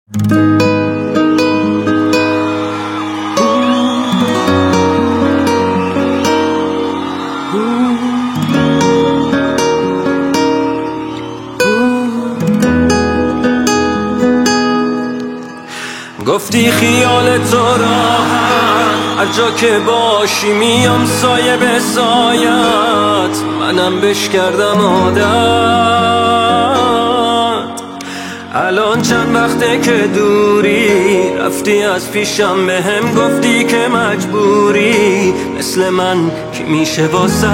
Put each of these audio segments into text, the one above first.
گفتی خیال تو راحت هر جا که باشی میام سایه به سایت، منم بش کردم عادت. الان چند وقته که دوری، رفتی از پیشم بهم گفتی که مجبوری، مثل من کی میشه واسط.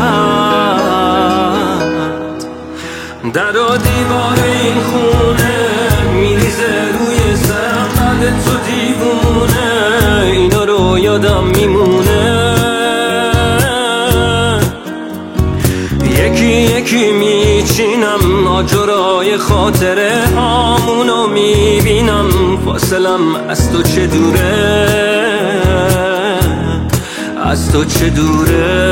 در و دیوار این خونه میریزه روی سرم بعد تو دیوونه، اینا رو یادم میمونه. یکی یکی میچینم آجرای خاطره هامونو میبینم، فاصلم از تو چه دوره، از تو چه دوره.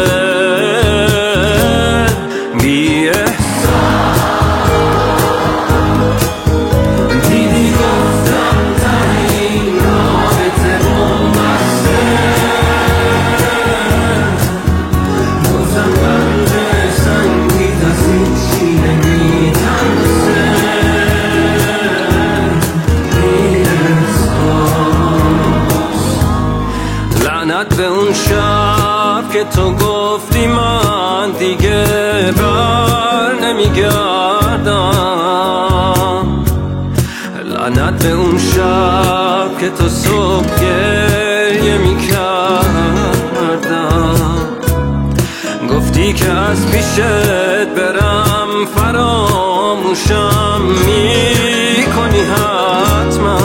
بی لعنت به اون شب که تو گفتی من دیگه بر نمیگردم. لعنت به اون شب که تو صبح گریه میکردم. گفتی که از پیشت برم فراموشم میکنی حتما.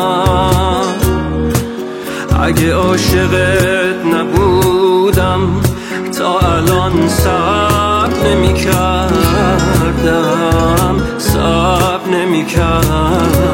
اگه عاشقت نبودم تا الان صبر نمی‌کردم، صبر نمی‌کردم.